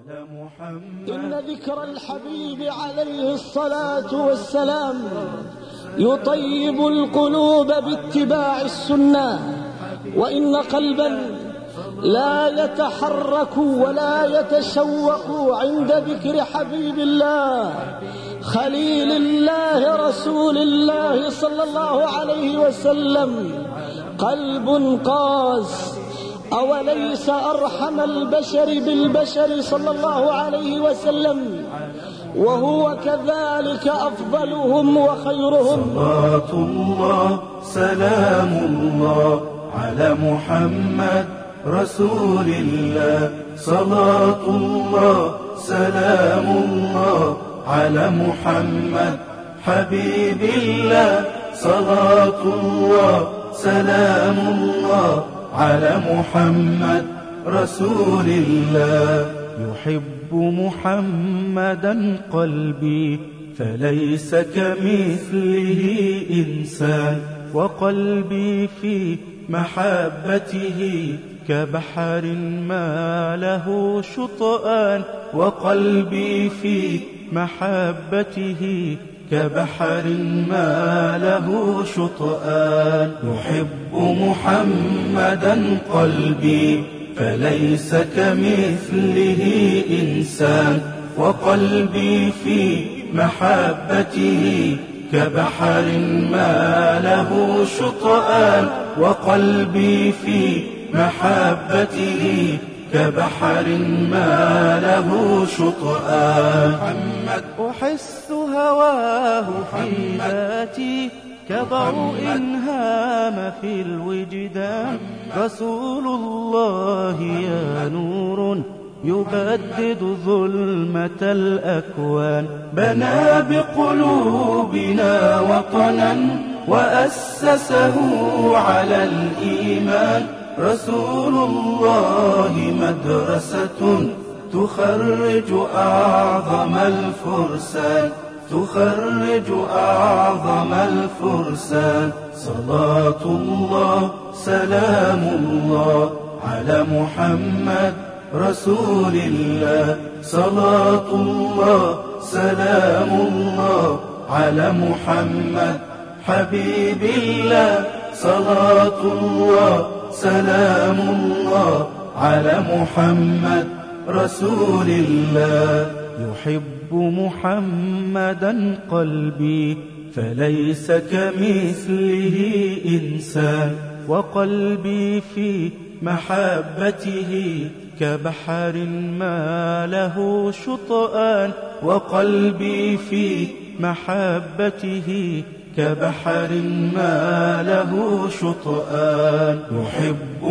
إن ذكر الحبيب عليه الصلاة والسلام يطيب القلوب باتباع السنة، وإن قلبا لا يتحرك ولا يتشوق عند ذكر حبيب الله خليل الله رسول الله صلى الله عليه وسلم قلب قاس. أوليس أرحم البشر بالبشر صلى الله عليه وسلم وهو كذلك أفضلهم وخيرهم. صلاة الله سلام الله على محمد رسول الله. صلاة الله سلام الله على محمد حبيب الله. صلاة الله سلام الله على محمد رسول الله. يحب محمدا قلبي فليس كمثله إنسان، وقلبي في محبته كبحر ما له شطآن. وقلبي في محبته كبحر ما له شطآن. يحب محمدا قلبي فليس كمثله إنسان، وقلبي في محبته كبحر ما له شطآن. وقلبي في محبته كبحر ما له شطآن. محمد أحس هواه في ذاتي كضوء هام في الوجدان. رسول الله يا نور يبدد ظلمة الأكوان. بنى بقلوبنا وطنا وأسسه على الإيمان. رسول الله مدرسة تخرج أعظم الفرسان. تخرج أعظم الفرسان. صلاة الله سلام الله على محمد رسول الله. صلاة الله سلام الله على محمد حبيب الله. صلاة الله سلام الله على محمد رسول الله. يحب محمدا قلبي فليس كمثله إنسان، وقلبي في محبته كبحر ما له شطآن. وقلبي في محبته كبحر ما له شطآن. يحب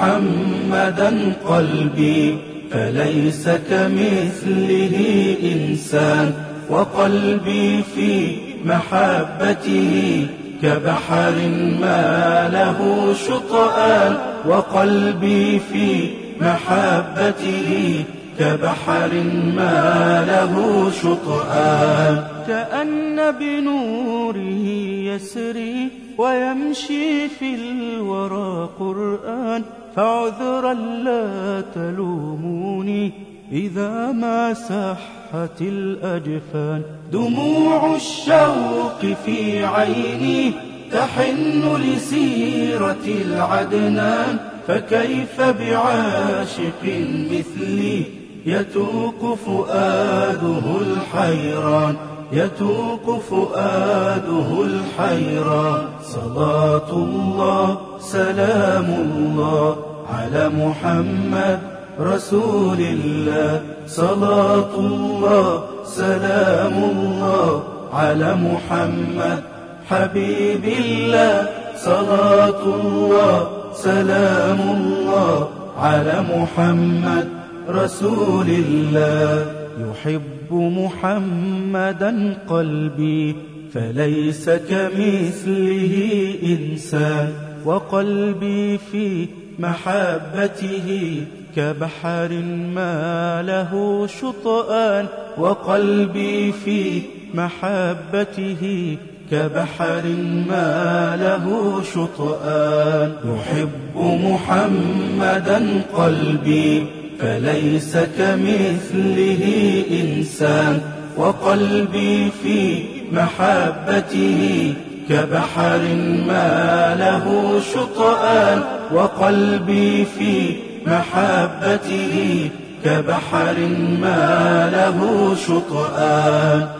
محمدا قلبي فليس كمثله إنسان، وقلبي في محبته كبحر ما له شطآن. وقلبي في محبته كبحر ما له شطآن. كأن بنوره يسري ويمشي في الورى قرآن. فعذرا لا تلوموني إذا ما سحت الأجفان. دموع الشوق في عيني تحن لسيرة العدنان. فكيف بعاشق مثلي يتوق فؤاده الحيران. يتوق فؤاده الحيران. صلاة الله سلام الله على محمد رسول الله. صلاة الله سلام الله على محمد حبيب الله. صلاة الله سلام الله على محمد رسول الله. يحب محمدا قلبي فليس كمثله إنسان، وقلبي في محبته كبحر ما له شطآن. وقلبي في محبته كبحر ما له شطآن. يحب محمدا قلبي فليس كمثله إنسان. وقلبي في محبته كبحر ما له شطآن. وقلبي في محبته كبحر ما له شطآن.